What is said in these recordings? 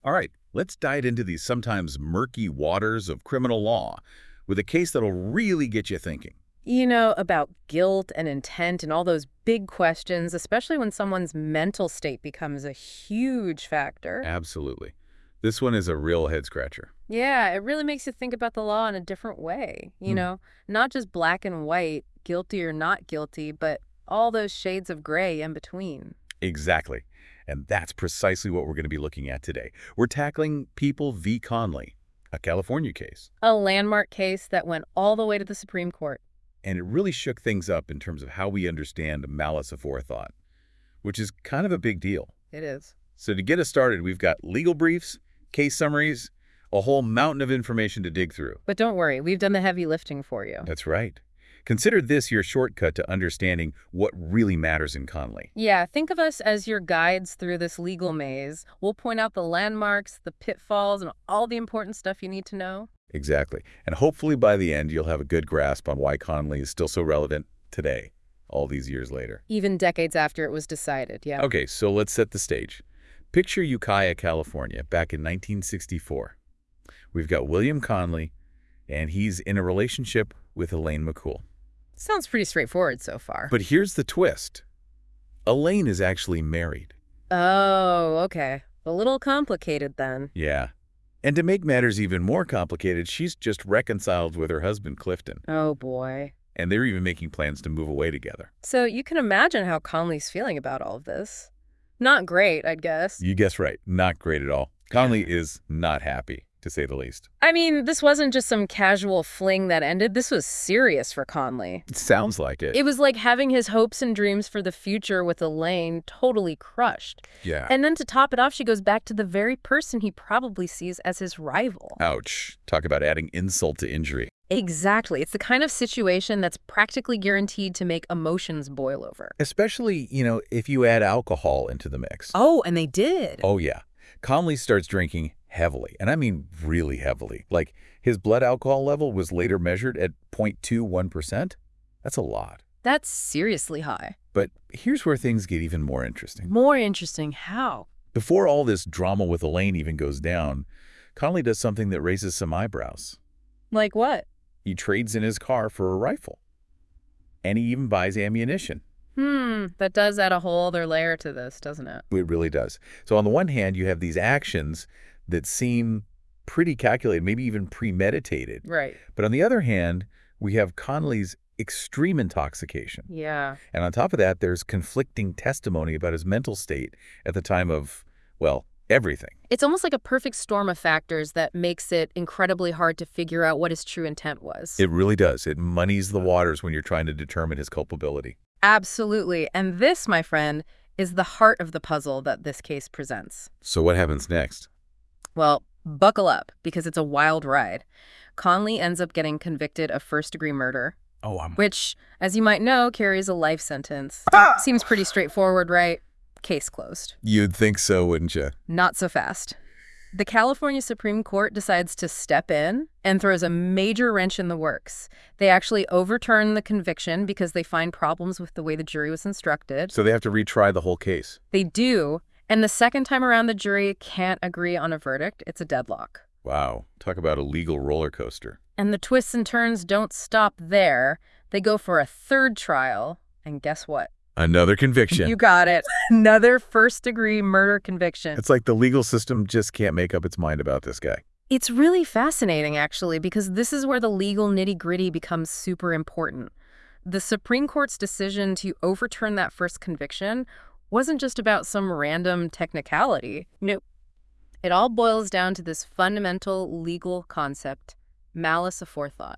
All right, let's dive into these sometimes murky waters of criminal law with a case that'll really get you thinking. About guilt and intent and all those big questions, especially when someone's mental state becomes a huge factor. Absolutely. This one is a real head scratcher. Yeah, it really makes you think about the law in a different way. Hmm. Not just black and white, guilty or not guilty, but all those shades of gray in between. Exactly. And that's precisely what we're going to be looking at today. We're tackling People v. Conley, a California case. A landmark case that went all the way to the Supreme Court. And it really shook things up in terms of how we understand malice aforethought, which is kind of a big deal. It is. So to get us started, we've got legal briefs, case summaries, a whole mountain of information to dig through. But don't worry, we've done the heavy lifting for you. That's right. Consider this your shortcut to understanding what really matters in Conley. Yeah, think of us as your guides through this legal maze. We'll point out the landmarks, the pitfalls, and all the important stuff you need to know. Exactly. And hopefully by the end, you'll have a good grasp on why Conley is still so relevant today, all these years later. Even decades after it was decided, yeah. Okay, so let's set the stage. Picture Ukiah, California, back in 1964. We've got William Conley, and he's in a relationship with Elaine McCool. Sounds pretty straightforward so far. But here's the twist. Elaine is actually married. Oh, okay. A little complicated then. Yeah. And to make matters even more complicated, she's just reconciled with her husband, Clifton. Oh, boy. And they're even making plans to move away together. So you can imagine how Conley's feeling about all of this. Not great, I'd guess. You guessed right. Not great at all. Conley is not happy, to say the least. I mean, this wasn't just some casual fling that ended. This was serious for Conley. It sounds like it. It was like having his hopes and dreams for the future with Elaine totally crushed. Yeah. And then to top it off, she goes back to the very person he probably sees as his rival. Ouch. Talk about adding insult to injury. Exactly. It's the kind of situation that's practically guaranteed to make emotions boil over. Especially, if you add alcohol into the mix. Oh, and they did. Oh, yeah. Conley starts drinking heavily, and I mean really heavily. Like, his blood alcohol level was later measured at 0.21%. That's a lot. That's seriously high. But here's where things get even more interesting. More interesting. How? Before all this drama with Elaine even goes down, Conley does something that raises some eyebrows. Like what? He trades in his car for a rifle. And he even buys ammunition. That does add a whole other layer to this, doesn't it? It really does. So on the one hand, you have these actions that seem pretty calculated, maybe even premeditated. Right. But on the other hand, we have Conley's extreme intoxication. Yeah. And on top of that, there's conflicting testimony about his mental state at the time of, well, everything. It's almost like a perfect storm of factors that makes it incredibly hard to figure out what his true intent was. It really does. It muddies the waters when you're trying to determine his culpability. Absolutely. And this, my friend, is the heart of the puzzle that this case presents. So what happens next? Well, buckle up, because it's a wild ride. Conley ends up getting convicted of first-degree murder, which, as you might know, carries a life sentence. Seems pretty straightforward, right? Case closed. You'd think so, wouldn't you? Not so fast. The California Supreme Court decides to step in and throws a major wrench in the works. They actually overturn the conviction because they find problems with the way the jury was instructed. So they have to retry the whole case. They do, and the second time around the jury can't agree on a verdict. It's a deadlock. Wow. Talk about a legal roller coaster. And the twists and turns don't stop there. They go for a third trial, and guess what? Another conviction. You got it. Another first-degree murder conviction. It's like the legal system just can't make up its mind about this guy. It's really fascinating, actually, because this is where the legal nitty-gritty becomes super important. The Supreme Court's decision to overturn that first conviction wasn't just about some random technicality. Nope. It all boils down to this fundamental legal concept, malice aforethought.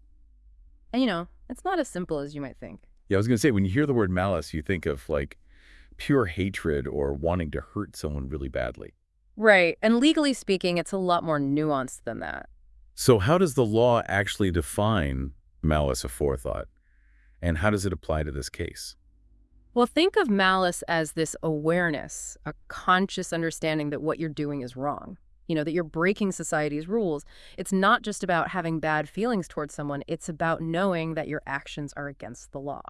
And, it's not as simple as you might think. Yeah, I was going to say, when you hear the word malice, you think of, like, pure hatred or wanting to hurt someone really badly. Right. And legally speaking, it's a lot more nuanced than that. So how does the law actually define malice aforethought? And how does it apply to this case? Well, think of malice as this awareness, a conscious understanding that what you're doing is wrong. That you're breaking society's rules. It's not just about having bad feelings towards someone. It's about knowing that your actions are against the law.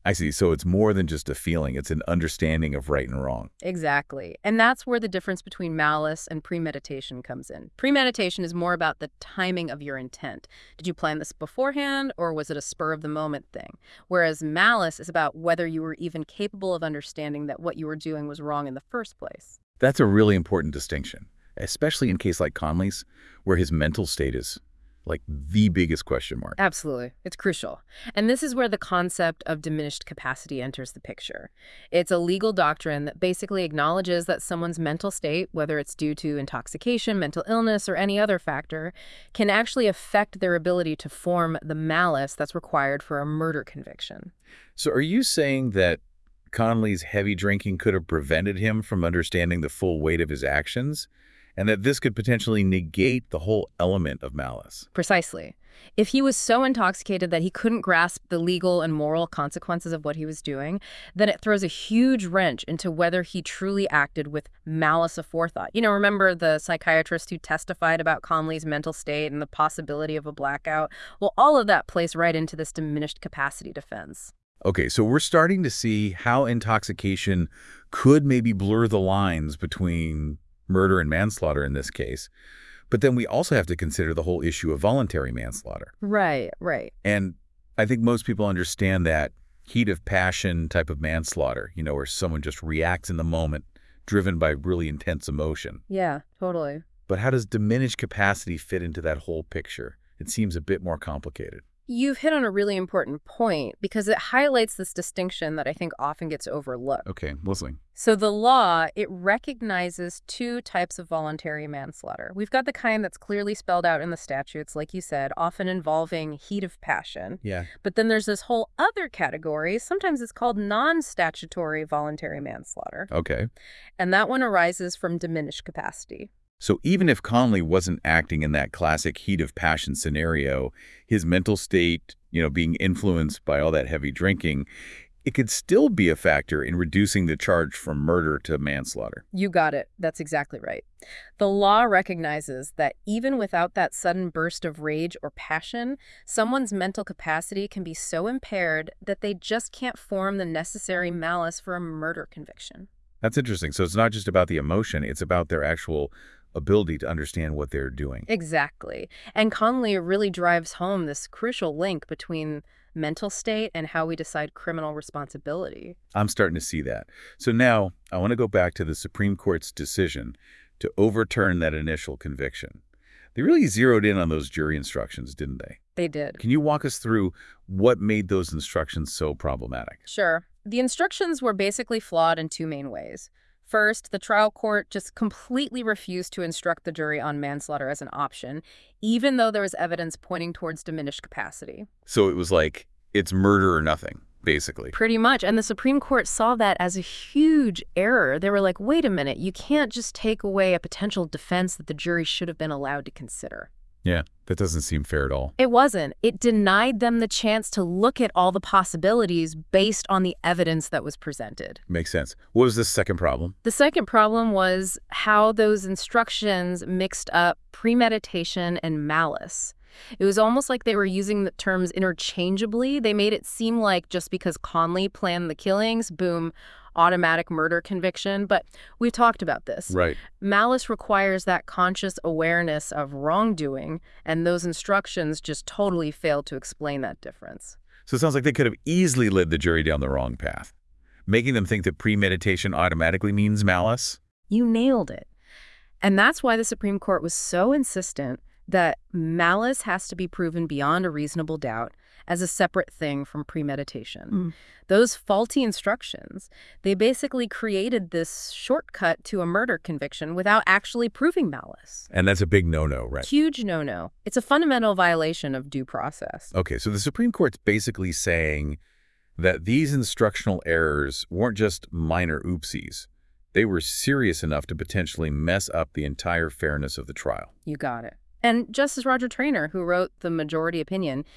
I see. So it's more than just a feeling. It's an understanding of right and wrong. Exactly. And that's where the difference between malice and premeditation comes in. Premeditation is more about the timing of your intent. Did you plan this beforehand, or was it a spur-of-the-moment thing? Whereas malice is about whether you were even capable of understanding that what you were doing was wrong in the first place. That's a really important distinction, especially in a case like Conley's, where his mental state is like the biggest question mark. Absolutely. It's crucial. And this is where the concept of diminished capacity enters the picture. It's a legal doctrine that basically acknowledges that someone's mental state, whether it's due to intoxication, mental illness, or any other factor, can actually affect their ability to form the malice that's required for a murder conviction. So are you saying that Conley's heavy drinking could have prevented him from understanding the full weight of his actions, and that this could potentially negate the whole element of malice? Precisely. If he was so intoxicated that he couldn't grasp the legal and moral consequences of what he was doing, then it throws a huge wrench into whether he truly acted with malice aforethought. Remember the psychiatrist who testified about Conley's mental state and the possibility of a blackout? Well, all of that plays right into this diminished capacity defense. Okay, so we're starting to see how intoxication could maybe blur the lines between murder and manslaughter in this case. But then we also have to consider the whole issue of voluntary manslaughter. Right, right. And I think most people understand that heat of passion type of manslaughter, where someone just reacts in the moment, driven by really intense emotion. Yeah, totally. But how does diminished capacity fit into that whole picture? It seems a bit more complicated. You've hit on a really important point because it highlights this distinction that I think often gets overlooked. Okay, listening. So the law, it recognizes two types of voluntary manslaughter. We've got the kind that's clearly spelled out in the statutes, like you said, often involving heat of passion. Yeah. But then there's this whole other category. Sometimes it's called non-statutory voluntary manslaughter. Okay. And that one arises from diminished capacity. So even if Conley wasn't acting in that classic heat of passion scenario, his mental state, being influenced by all that heavy drinking, it could still be a factor in reducing the charge from murder to manslaughter. You got it. That's exactly right. The law recognizes that even without that sudden burst of rage or passion, someone's mental capacity can be so impaired that they just can't form the necessary malice for a murder conviction. That's interesting. So it's not just about the emotion, it's about their actual ability to understand what they're doing. Exactly. And Conley really drives home this crucial link between mental state and how we decide criminal responsibility. I'm starting to see that. So now I want to go back to the Supreme Court's decision to overturn that initial conviction. They really zeroed in on those jury instructions, didn't they? They did. Can you walk us through what made those instructions so problematic? Sure. The instructions were basically flawed in two main ways. First, the trial court just completely refused to instruct the jury on manslaughter as an option, even though there was evidence pointing towards diminished capacity. So it was like, it's murder or nothing, basically. Pretty much. And the Supreme Court saw that as a huge error. They were like, wait a minute, you can't just take away a potential defense that the jury should have been allowed to consider. Yeah, that doesn't seem fair at all. It wasn't. It denied them the chance to look at all the possibilities based on the evidence that was presented. Makes sense. What was the second problem? The second problem was how those instructions mixed up premeditation and malice. It was almost like they were using the terms interchangeably. They made it seem like just because Conley planned the killings, boom, automatic murder conviction. But we've talked about this. Right. Malice requires that conscious awareness of wrongdoing, and those instructions just totally failed to explain that difference. So it sounds like they could have easily led the jury down the wrong path, making them think that premeditation automatically means malice. You nailed it. And that's why the Supreme Court was so insistent that malice has to be proven beyond a reasonable doubt as a separate thing from premeditation. Those faulty instructions, they basically created this shortcut to a murder conviction without actually proving malice. And that's a big no-no, right? Huge no-no. It's a fundamental violation of due process. Okay, so the Supreme Court's basically saying that these instructional errors weren't just minor oopsies. They were serious enough to potentially mess up the entire fairness of the trial. You got it. And Justice Roger Traynor, who wrote the majority opinion,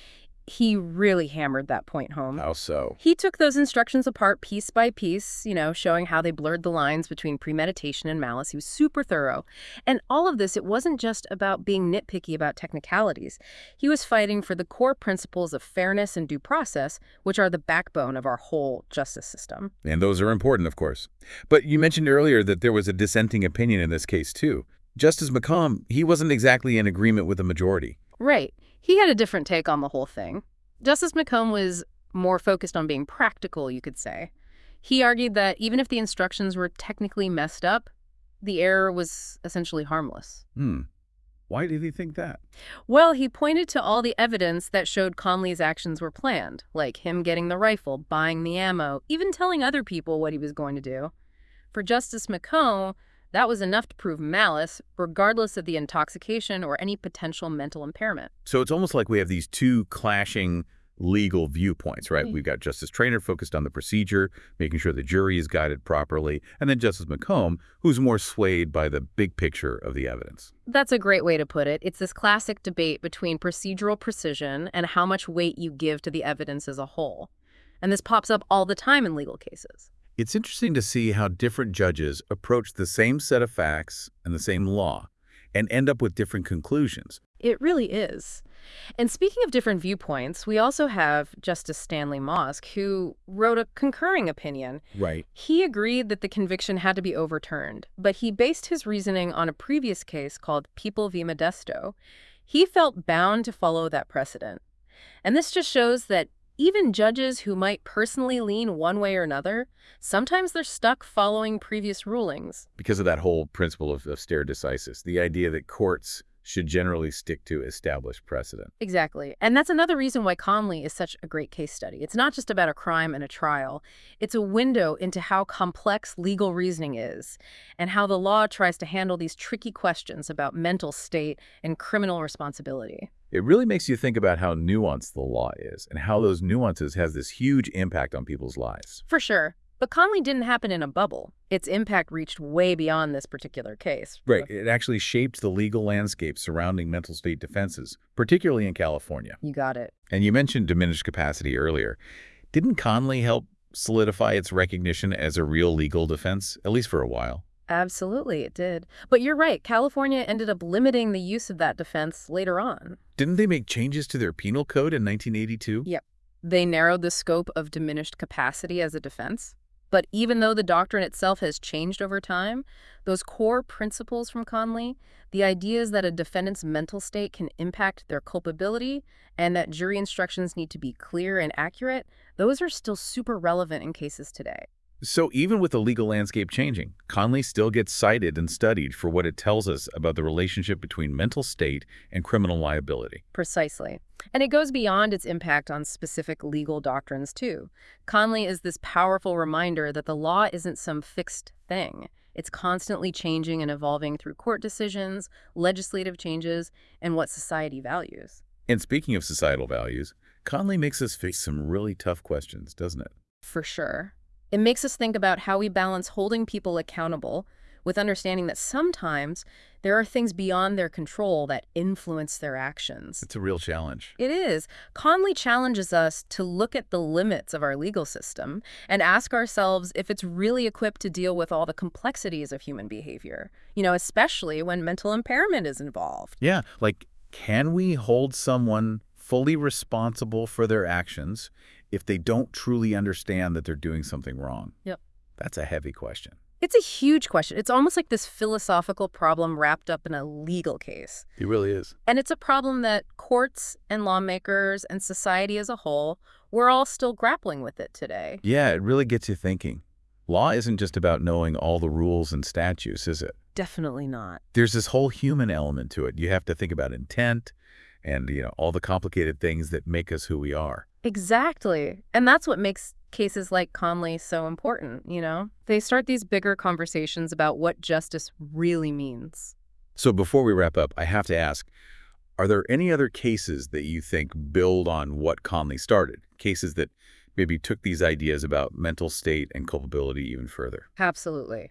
He really hammered that point home. How so? He took those instructions apart piece by piece, showing how they blurred the lines between premeditation and malice. He was super thorough. And all of this, it wasn't just about being nitpicky about technicalities. He was fighting for the core principles of fairness and due process, which are the backbone of our whole justice system. And those are important, of course. But you mentioned earlier that there was a dissenting opinion in this case, too. Justice McComb, he wasn't exactly in agreement with the majority. Right. He had a different take on the whole thing. Justice McComb was more focused on being practical, you could say. He argued that even if the instructions were technically messed up, the error was essentially harmless. Why did he think that? Well, he pointed to all the evidence that showed Conley's actions were planned, like him getting the rifle, buying the ammo, even telling other people what he was going to do. For Justice McComb, that was enough to prove malice, regardless of the intoxication or any potential mental impairment. So it's almost like we have these two clashing legal viewpoints, right? We've got Justice Traynor focused on the procedure, making sure the jury is guided properly, and then Justice McComb, who's more swayed by the big picture of the evidence. That's a great way to put it. It's this classic debate between procedural precision and how much weight you give to the evidence as a whole. And this pops up all the time in legal cases. It's interesting to see how different judges approach the same set of facts and the same law and end up with different conclusions. It really is. And speaking of different viewpoints, we also have Justice Stanley Mosk, who wrote a concurring opinion. Right. He agreed that the conviction had to be overturned, but he based his reasoning on a previous case called People v. Modesto. He felt bound to follow that precedent. And this just shows that even judges who might personally lean one way or another, sometimes they're stuck following previous rulings. Because of that whole principle of stare decisis, the idea that courts should generally stick to established precedent. Exactly. And that's another reason why Conley is such a great case study. It's not just about a crime and a trial. It's a window into how complex legal reasoning is and how the law tries to handle these tricky questions about mental state and criminal responsibility. It really makes you think about how nuanced the law is and how those nuances has this huge impact on people's lives. For sure. But Conley didn't happen in a bubble. Its impact reached way beyond this particular case. Right. It actually shaped the legal landscape surrounding mental state defenses, particularly in California. You got it. And you mentioned diminished capacity earlier. Didn't Conley help solidify its recognition as a real legal defense, at least for a while? Absolutely, it did. But you're right, California ended up limiting the use of that defense later on. Didn't they make changes to their penal code in 1982? Yep. They narrowed the scope of diminished capacity as a defense. But even though the doctrine itself has changed over time, those core principles from Conley, the ideas that a defendant's mental state can impact their culpability and that jury instructions need to be clear and accurate, those are still super relevant in cases today. So even with the legal landscape changing, Conley still gets cited and studied for what it tells us about the relationship between mental state and criminal liability. Precisely. And it goes beyond its impact on specific legal doctrines, too. Conley is this powerful reminder that the law isn't some fixed thing. It's constantly changing and evolving through court decisions, legislative changes, and what society values. And speaking of societal values, Conley makes us face some really tough questions, doesn't it? For sure. It makes us think about how we balance holding people accountable with understanding that sometimes there are things beyond their control that influence their actions. It's a real challenge. It is. Conley challenges us to look at the limits of our legal system and ask ourselves if it's really equipped to deal with all the complexities of human behavior, especially when mental impairment is involved. Yeah, like, can we hold someone fully responsible for their actions if they don't truly understand that they're doing something wrong? Yep. That's a heavy question. It's a huge question. It's almost like this philosophical problem wrapped up in a legal case. It really is. And it's a problem that courts and lawmakers and society as a whole, we're all still grappling with it today. Yeah, it really gets you thinking. Law isn't just about knowing all the rules and statutes, is it? Definitely not. There's this whole human element to it. You have to think about intent and, all the complicated things that make us who we are. Exactly. And that's what makes cases like Conley so important, They start these bigger conversations about what justice really means. So before we wrap up, I have to ask, are there any other cases that you think build on what Conley started? Cases that maybe took these ideas about mental state and culpability even further? Absolutely.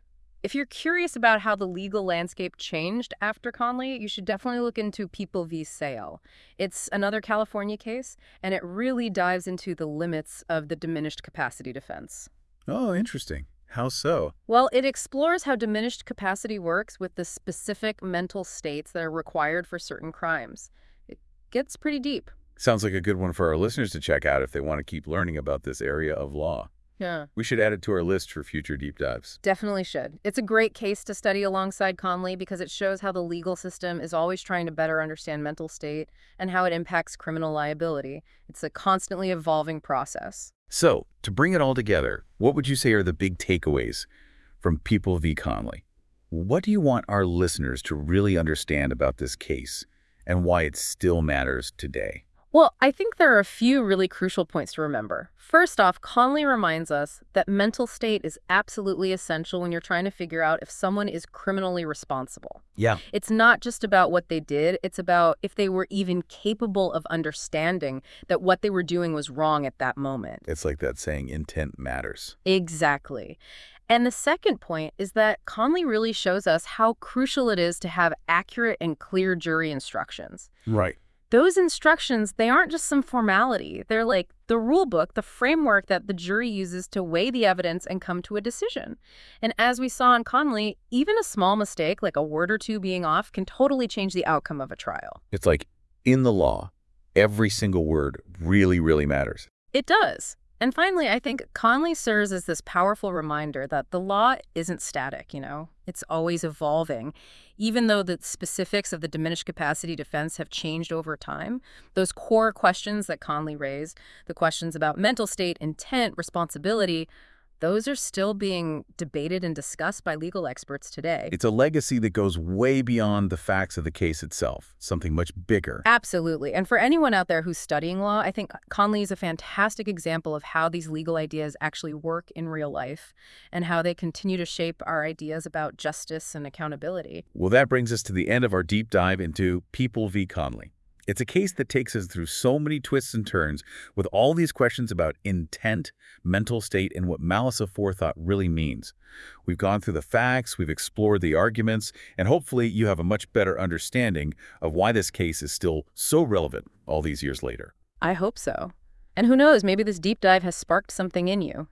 If you're curious about how the legal landscape changed after Conley, you should definitely look into People v. Sale. It's another California case, and it really dives into the limits of the diminished capacity defense. Oh, interesting. How so? Well, it explores how diminished capacity works with the specific mental states that are required for certain crimes. It gets pretty deep. Sounds like a good one for our listeners to check out if they want to keep learning about this area of law. Yeah. We should add it to our list for future deep dives. Definitely should. It's a great case to study alongside Conley because it shows how the legal system is always trying to better understand mental state and how it impacts criminal liability. It's a constantly evolving process. So, to bring it all together, what would you say are the big takeaways from People v. Conley? What do you want our listeners to really understand about this case and why it still matters today? Well, I think there are a few really crucial points to remember. First off, Conley reminds us that mental state is absolutely essential when you're trying to figure out if someone is criminally responsible. Yeah. It's not just about what they did, it's about if they were even capable of understanding that what they were doing was wrong at that moment. It's like that saying, intent matters. Exactly. And the second point is that Conley really shows us how crucial it is to have accurate and clear jury instructions. Right. Those instructions, they aren't just some formality. They're like the rule book, the framework that the jury uses to weigh the evidence and come to a decision. And as we saw in Conley, even a small mistake, like a word or two being off, can totally change the outcome of a trial. It's like, in the law, every single word really, really matters. It does. And finally, I think Conley serves as this powerful reminder that the law isn't static, It's always evolving. Even though the specifics of the diminished capacity defense have changed over time, those core questions that Conley raised, the questions about mental state, intent, responsibility, those are still being debated and discussed by legal experts today. It's a legacy that goes way beyond the facts of the case itself, something much bigger. Absolutely. And for anyone out there who's studying law, I think Conley is a fantastic example of how these legal ideas actually work in real life and how they continue to shape our ideas about justice and accountability. Well, that brings us to the end of our deep dive into People v. Conley. It's a case that takes us through so many twists and turns with all these questions about intent, mental state, and what malice aforethought really means. We've gone through the facts, we've explored the arguments, and hopefully you have a much better understanding of why this case is still so relevant all these years later. I hope so. And who knows, maybe this deep dive has sparked something in you,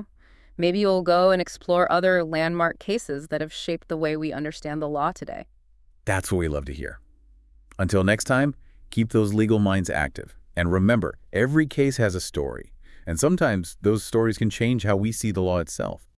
Maybe you'll go and explore other landmark cases that have shaped the way we understand the law today. That's what we love to hear. Until next time, keep those legal minds active. And remember, every case has a story. And sometimes those stories can change how we see the law itself.